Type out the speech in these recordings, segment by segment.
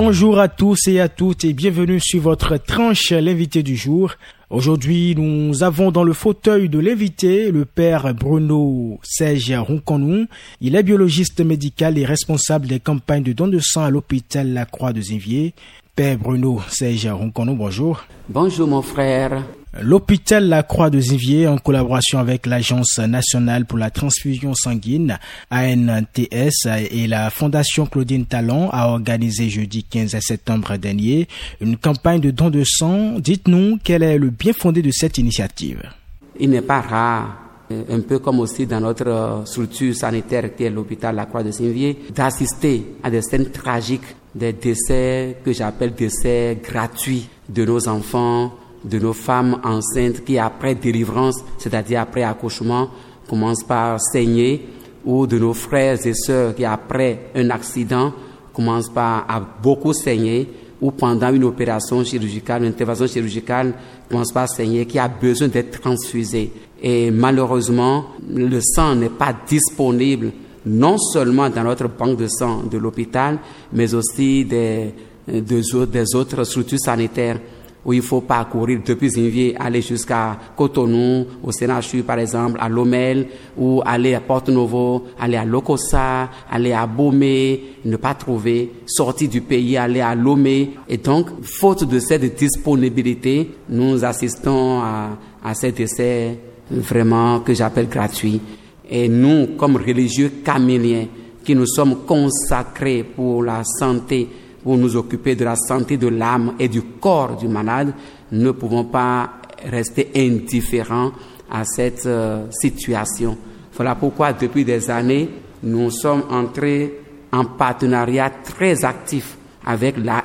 Bonjour à tous et à toutes et bienvenue sur votre tranche l'invité du jour. Aujourd'hui, nous avons dans le fauteuil de l'invité le père Bruno Serge Ronconou. Il est biologiste médical et responsable des campagnes de don de sang à l'hôpital La Croix de Zinviers. Père Bruno Serge Ronconou, bonjour. Bonjour mon frère. L'hôpital La Croix de Zinviers, en collaboration avec l'Agence nationale pour la transfusion sanguine, ANTS, et la Fondation Claudine Talon, a organisé jeudi 15 septembre dernier une campagne de don de sang. Dites-nous quel est le bien fondé de cette initiative. Il n'est pas rare, un peu comme aussi dans notre structure sanitaire qui est l'hôpital La Croix de Zinviers, d'assister à des scènes tragiques, des décès que j'appelle décès gratuits de nos enfants, de nos femmes enceintes qui après délivrance, c'est-à-dire après accouchement, commencent par saigner, ou de nos frères et sœurs qui après un accident commencent par à beaucoup saigner, ou pendant une opération chirurgicale, une intervention chirurgicale, commencent par saigner, qui a besoin d'être transfusé. Et malheureusement, le sang n'est pas disponible, non seulement dans notre banque de sang de l'hôpital, mais aussi des autres structures sanitaires, où il faut parcourir depuis Zinviers, aller jusqu'à Cotonou, au CNHU par exemple, à Lomel, ou aller à Porto-Novo, aller à Lokossa, aller à Bomé, ne pas trouver, sortir du pays, aller à Lomé. Et donc, faute de cette disponibilité, nous assistons à ces décès vraiment que j'appelle gratuits. Et nous, comme religieux caméliens, qui nous sommes consacrés pour la santé, pour nous occuper de la santé de l'âme et du corps du malade, ne pouvons pas rester indifférents à cette situation. Voilà pourquoi depuis des années, nous sommes entrés en partenariat très actif avec la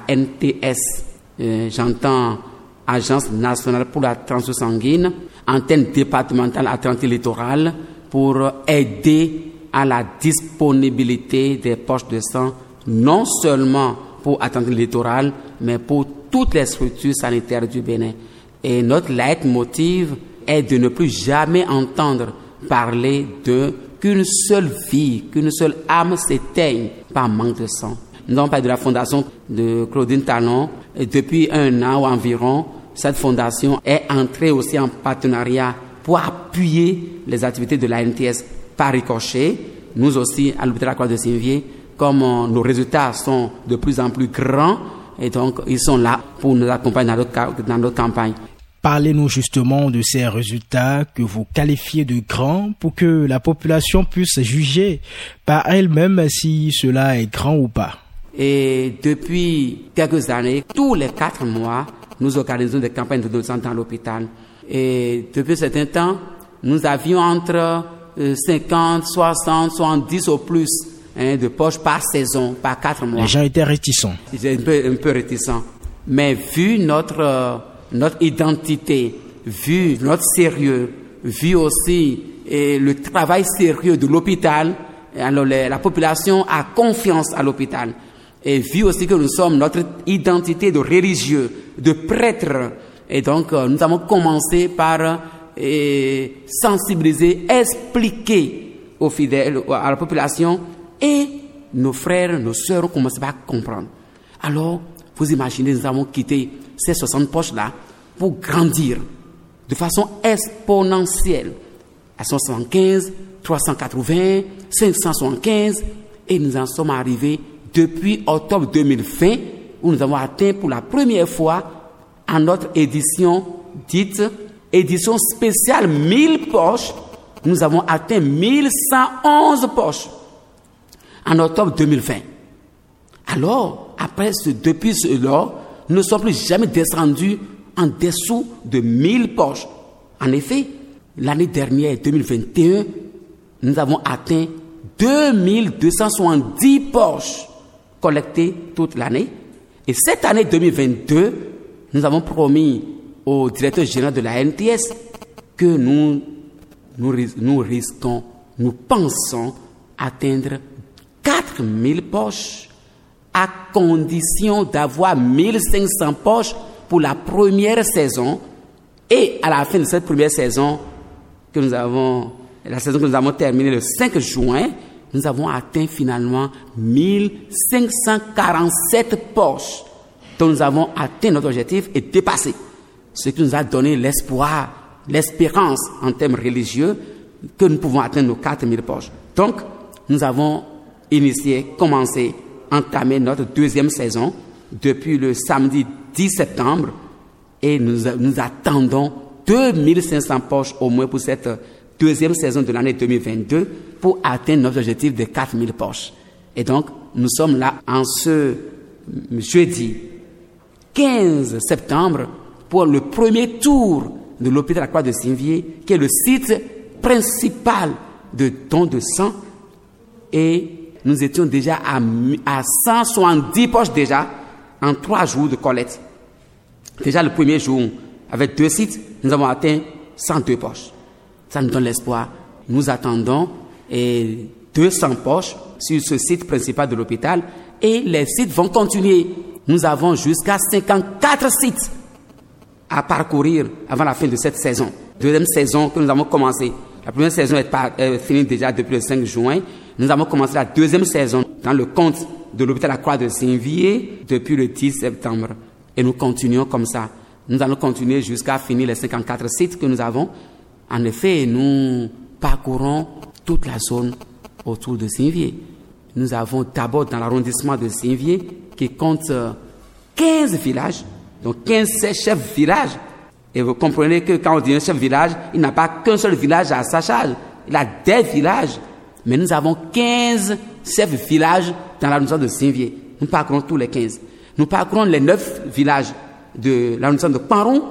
NTS. J'entends Agence nationale pour la transfusion sanguine, antenne départementale Atlantique-Littoral, pour aider à la disponibilité des poches de sang, non seulement pour Atlantique-Littoral, mais pour toutes les structures sanitaires du Bénin. Et notre leitmotiv est de ne plus jamais entendre parler qu'une seule vie, qu'une seule âme s'éteigne par manque de sang. Nous avons parlé de la fondation de Claudine Talon, et depuis 1 an ou environ, cette fondation est entrée aussi en partenariat pour appuyer les activités de la NTS par ricochet. Nous aussi, à l'hôpital La Croix de Zinviers, comme nos résultats sont de plus en plus grands, et donc ils sont là pour nous accompagner dans notre campagne. Parlez-nous justement de ces résultats que vous qualifiez de grands pour que la population puisse juger par elle-même si cela est grand ou pas. Et depuis quelques années, tous les 4 mois, nous organisons des campagnes de don de sang dans l'hôpital. Et depuis un certain temps, nous avions entre 50, 60, 70 au plus de poches par saison, par 4 mois. Les gens étaient réticents. Ils étaient un peu réticents. Mais vu notre identité, vu notre sérieux, vu aussi le travail sérieux de l'hôpital, alors la population a confiance à l'hôpital. Et vu aussi que nous sommes notre identité de religieux, de prêtres. Et donc, nous avons commencé par sensibiliser, expliquer aux fidèles, à la population. Et nos frères, nos sœurs ont commencé à comprendre. Alors, vous imaginez, nous avons quitté ces 60 poches-là pour grandir de façon exponentielle. À 175, 380, 575, et nous en sommes arrivés depuis octobre 2020, où nous avons atteint pour la première fois, à notre édition dite édition spéciale 1000 poches, nous avons atteint 1111 poches. En octobre 2020. Alors, depuis cela, nous ne sommes plus jamais descendus en dessous de 1000 poches. En effet, l'année dernière, 2021, nous avons atteint 2270 poches collectées toute l'année. Et cette année 2022, nous avons promis au directeur général de la NTS que nous pensons atteindre 4000 poches à condition d'avoir 1500 poches pour la première saison. Et à la fin de cette première saison, la saison que nous avons terminée le 5 juin, nous avons atteint finalement 1547 poches. Donc nous avons atteint notre objectif et dépassé. Ce qui nous a donné l'espoir, l'espérance en termes religieux que nous pouvons atteindre nos 4000 poches. Donc, nous avons entamé notre deuxième saison depuis le samedi 10 septembre et nous attendons 2500 poches au moins pour cette deuxième saison de l'année 2022 pour atteindre notre objectif de 4000 poches. Et donc, nous sommes là en ce jeudi 15 septembre pour le premier tour de l'hôpital La Croix de Cinvier, qui est le site principal de don de sang. Et nous étions déjà à 170 poches déjà en 3 jours de collecte. Déjà le premier jour, avec 2 sites, nous avons atteint 102 poches. Ça nous donne l'espoir. Nous attendons 200 poches sur ce site principal de l'hôpital et les sites vont continuer. Nous avons jusqu'à 54 sites à parcourir avant la fin de cette saison. Deuxième saison que nous avons commencé. La première saison est finie déjà depuis le 5 juin. Nous avons commencé la deuxième saison dans le compte de l'hôpital La Croix de Cinvier depuis le 10 septembre. Et nous continuons comme ça. Nous allons continuer jusqu'à finir les 54 sites que nous avons. En effet, nous parcourons toute la zone autour de Cinvier. Nous avons d'abord dans l'arrondissement de Cinvier qui compte 15 villages, donc 15 chefs de village. Et vous comprenez que quand on dit un chef de village, il n'a pas qu'un seul village à sa charge. Il a des villages. Mais nous avons 15 chefs de village dans l'arrondissement de Cinvier. Nous parcourons tous les 15. Nous parcourons les 9 villages de l'arrondissement de Panron.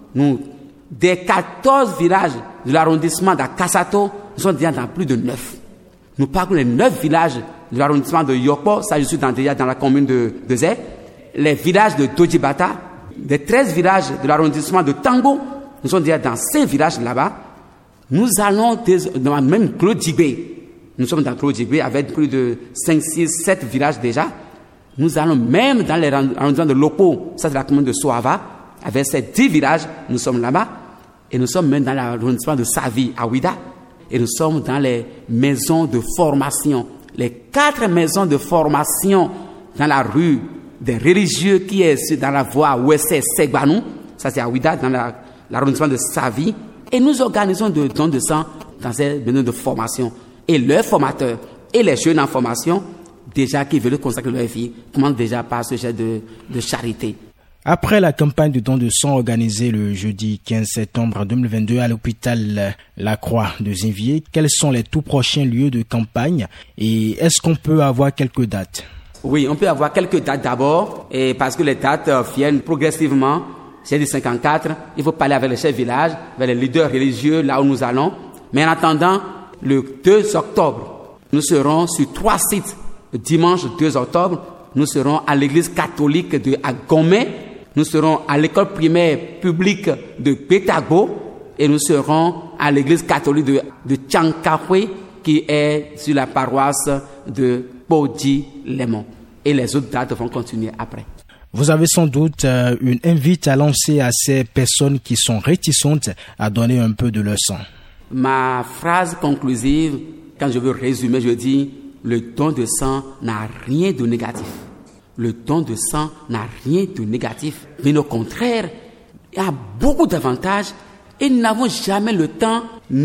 Des 14 villages de l'arrondissement d'Akasato, nous sommes déjà dans plus de 9. Nous parcourons les 9 villages de l'arrondissement de Yokpo, ça je suis déjà dans la commune de Zé. Les villages de Dojibata, des 13 villages de l'arrondissement de Tango, nous sommes déjà dans 5 villages là-bas. Nous allons dans même Claude-Djibé. Nous sommes dans Claude-Djibé avec plus de 5, 6, 7 villages déjà. Nous allons même dans l'arrondissement de Lopo, ça c'est la commune de Soava, avec ces 10 villages, nous sommes là-bas. Et nous sommes même dans l'arrondissement de Savi, à Ouida. Et nous sommes dans les maisons de formation. Les 4 maisons de formation dans la rue des religieux qui est dans la voie ouest Segbanou. Ça c'est à Ouida, dans l'arrondissement de Savi. Et nous organisons des dons de sang dans ces maisons de formation. Et leurs formateurs et les jeunes en formation, déjà qui veulent consacrer leur vie, commencent déjà par ce geste de charité. Après la campagne de don de sang organisée le jeudi 15 septembre 2022 à l'hôpital La Croix de Cinvier, quels sont les tout prochains lieux de campagne et est-ce qu'on peut avoir quelques dates? Oui, on peut avoir quelques dates d'abord, et parce que les dates viennent progressivement. J'ai dit 54, il faut parler avec les chefs de village, avec les leaders religieux là où nous allons. Mais en attendant, le 2 octobre, nous serons sur 3 sites. Le dimanche 2 octobre, nous serons à l'église catholique de Agomé. Nous serons à l'école primaire publique de Pétago et nous serons à l'église catholique de Tchankahwe qui est sur la paroisse de Podi-Lemon. Et les autres dates vont continuer après. Vous avez sans doute une invite à lancer à ces personnes qui sont réticentes à donner un peu de leur sang. Ma phrase conclusive, quand je veux résumer, je dis le don de sang n'a rien de négatif. Le don de sang n'a rien de négatif, mais au contraire, il y a beaucoup d'avantages et nous n'avons jamais le temps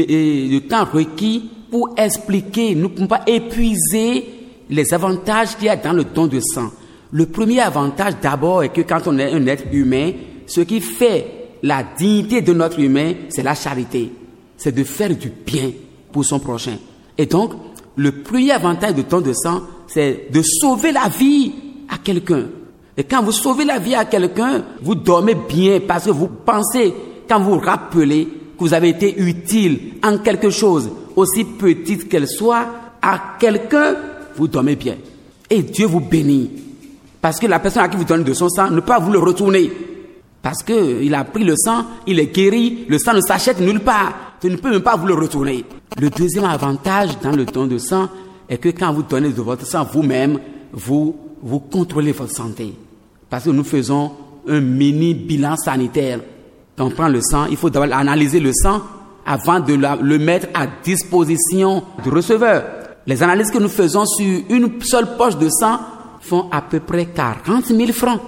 requis pour expliquer, nous ne pouvons pas épuiser les avantages qu'il y a dans le don de sang. Le premier avantage d'abord est que quand on est un être humain, ce qui fait la dignité de notre humain, c'est la charité, c'est de faire du bien pour son prochain. Et donc, le premier avantage du don de sang, c'est de sauver la vie à quelqu'un. Et quand vous sauvez la vie à quelqu'un, vous dormez bien parce que vous pensez, quand vous rappelez que vous avez été utile en quelque chose, aussi petite qu'elle soit, à quelqu'un, vous dormez bien. Et Dieu vous bénit. Parce que la personne à qui vous donnez de son sang ne peut pas vous le retourner. Parce qu'il a pris le sang, il est guéri, le sang ne s'achète nulle part. Tu ne peux même pas vous le retourner. Le deuxième avantage dans le don de sang est que quand vous donnez de votre sang vous-même, vous contrôlez votre santé. Parce que nous faisons un mini bilan sanitaire. Quand on prend le sang, il faut d'abord analyser le sang avant de le mettre à disposition du receveur. Les analyses que nous faisons sur une seule poche de sang font à peu près 40 000 francs.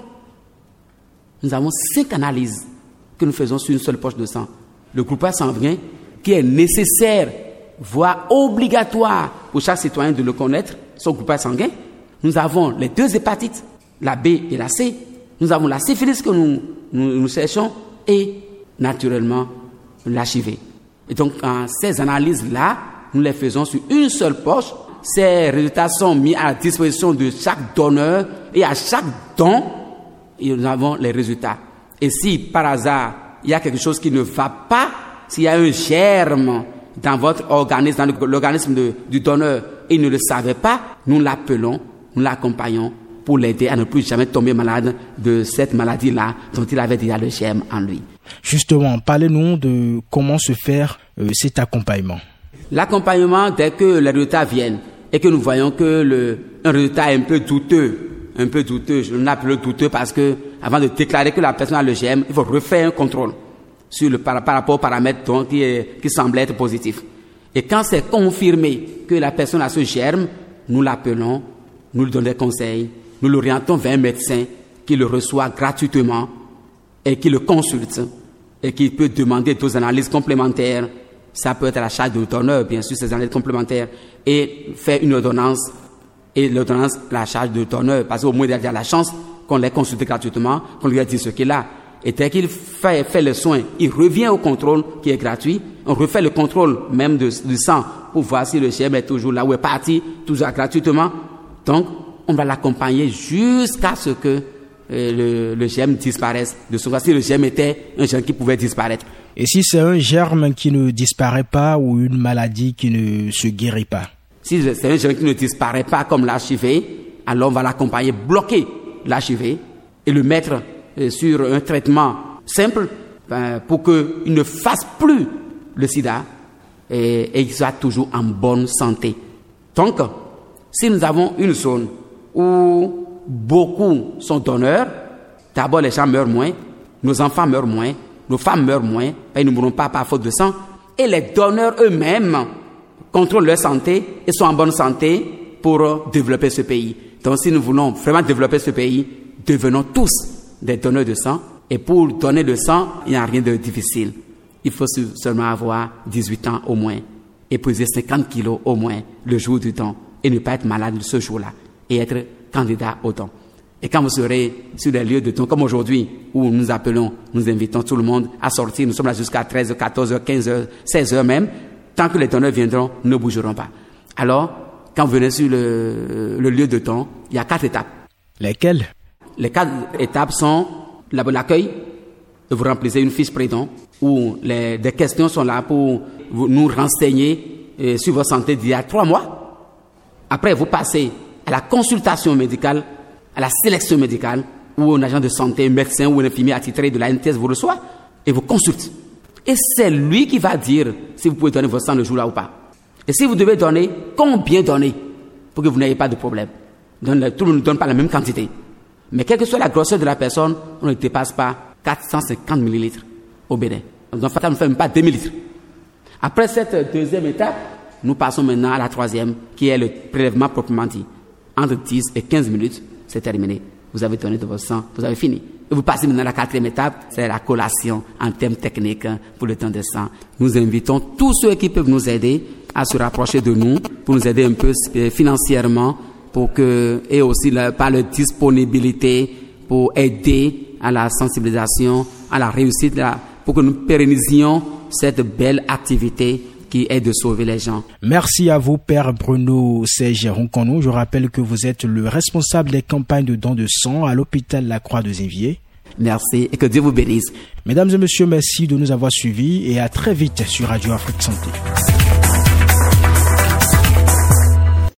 Nous avons 5 analyses que nous faisons sur une seule poche de sang. Le groupage sanguin, qui est nécessaire, voire obligatoire pour chaque citoyen de le connaître, son groupage sanguin. Nous avons les 2 hépatites, la B et la C. Nous avons la syphilis que nous cherchons et, naturellement, l'HIV. Et donc, ces analyses-là, nous les faisons sur une seule poche. Ces résultats sont mis à la disposition de chaque donneur et à chaque don, et nous avons les résultats. Et si, par hasard, il y a quelque chose qui ne va pas, s'il y a un germe dans votre organisme, dans l'organisme du donneur, et il ne le savait pas, nous l'appelons, nous l'accompagnons pour l'aider à ne plus jamais tomber malade de cette maladie-là dont il avait déjà le germe en lui. Justement, parlez-nous de comment se faire cet accompagnement. L'accompagnement, dès que les résultats viennent et que nous voyons que un résultat est un peu douteux, je l'appelle douteux parce que avant de déclarer que la personne a le germe, il faut refaire un contrôle par rapport aux paramètres qui semblent être positifs. Et quand c'est confirmé que la personne a ce germe, nous l'appelons, nous lui donnons des conseils, nous l'orientons vers un médecin qui le reçoit gratuitement et qui le consulte et qui peut demander d'autres analyses complémentaires. Ça peut être à la charge du donneur, bien sûr, ces analyses complémentaires, et faire une ordonnance, et l'ordonnance, la charge du donneur, parce qu'au moins il y a la chance qu'on l'ait consulté gratuitement, qu'on lui a dit ce qu'il a. Et dès qu'il fait le soin, il revient au contrôle qui est gratuit. On refait le contrôle même du sang pour voir si le germe est toujours là où est parti, toujours gratuitement. Donc, on va l'accompagner jusqu'à ce que le germe disparaisse. De ce cas, si le germe était un germe qui pouvait disparaître. Et si c'est un germe qui ne disparaît pas ou une maladie qui ne se guérit pas? Si c'est un germe qui ne disparaît pas comme l'HIV, alors on va l'accompagner, bloquer l'HIV et le mettre sur un traitement simple pour qu'il ne fasse plus le sida et qu'il soit toujours en bonne santé. Donc, si nous avons une zone où beaucoup sont donneurs, d'abord les gens meurent moins, nos enfants meurent moins, nos femmes meurent moins, ils ne mourront pas par faute de sang, et les donneurs eux-mêmes contrôlent leur santé et sont en bonne santé pour développer ce pays. Donc si nous voulons vraiment développer ce pays, devenons tous des donneurs de sang, et pour donner le sang, il n'y a rien de difficile. Il faut seulement avoir 18 ans au moins, et peser 50 kilos au moins le jour du don, et ne pas être malade ce jour-là, et être candidat au don. Et quand vous serez sur des lieux de don, comme aujourd'hui, où nous appelons, nous invitons tout le monde à sortir, nous sommes là jusqu'à 13h, 14h, 15h, 16h même, tant que les donneurs viendront, nous ne bougerons pas. Alors, quand vous venez sur le lieu de don, il y a 4 étapes. Lesquelles? Les 4 étapes sont l'accueil, vous remplissez une fiche pré-don, où des questions sont là pour nous renseigner sur votre santé d'il y a 3 mois. Après, vous passez à la consultation médicale, à la sélection médicale, où un agent de santé, un médecin ou un infirmier attitré de la NTS vous reçoit et vous consulte. Et c'est lui qui va dire si vous pouvez donner votre sang le jour-là ou pas. Et si vous devez donner, combien donner pour que vous n'ayez pas de problème. Tout le monde ne donne pas la même quantité. Mais quelle que soit la grosseur de la personne, on ne dépasse pas 450 millilitres au Bénin. Donc, on ne fait même pas 2000 litres. Après cette deuxième étape, nous passons maintenant à la troisième, qui est le prélèvement proprement dit. Entre 10 et 15 minutes, c'est terminé. Vous avez donné de votre sang, vous avez fini. Et vous passez maintenant à la 4e étape, c'est la collation en termes techniques pour le don de sang. Nous invitons tous ceux qui peuvent nous aider à se rapprocher de nous, pour nous aider un peu financièrement, et aussi par leur disponibilité, pour aider à la sensibilisation, à la réussite, pour que nous pérennisions cette belle activité qui est de sauver les gens. Merci à vous, Père Bruno Serge Ronconou. Je rappelle que vous êtes le responsable des campagnes de dons de sang à l'hôpital La Croix de Zinviers. Merci et que Dieu vous bénisse. Mesdames et messieurs, merci de nous avoir suivis et à très vite sur Radio Afrique Santé.